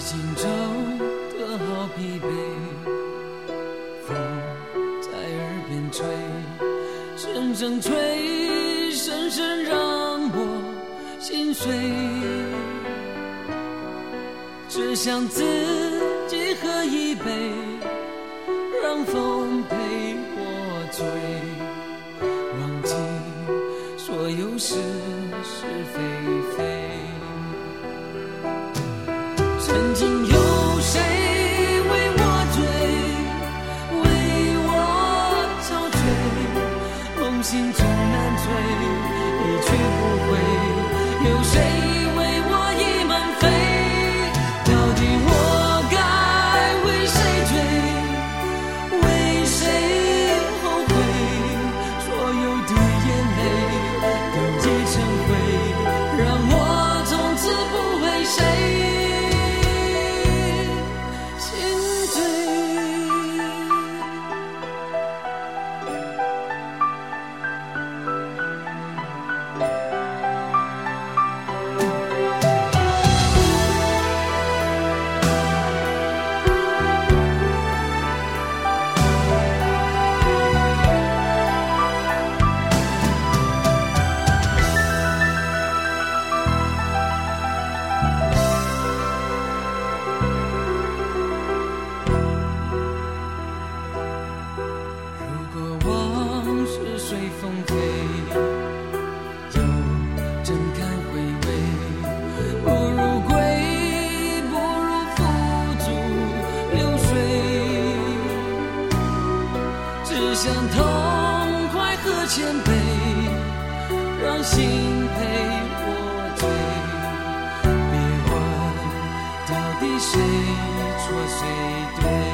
心中的好疲惫，风在耳边吹，声声吹，深深让我心碎。只想自己喝一杯，让风陪我醉，忘记所有是是非非。曾经有谁为我醉，为我陶醉，梦醒终难醉，一去不回。有谁为我已满飞，到底我该为谁追，为谁后悔，所有的眼泪都积成灰，让我从此不为谁随风飞，又怎堪回味？不如归，不如付诸流水。只想痛快和谦卑，让心陪我醉。别问到底谁错谁对。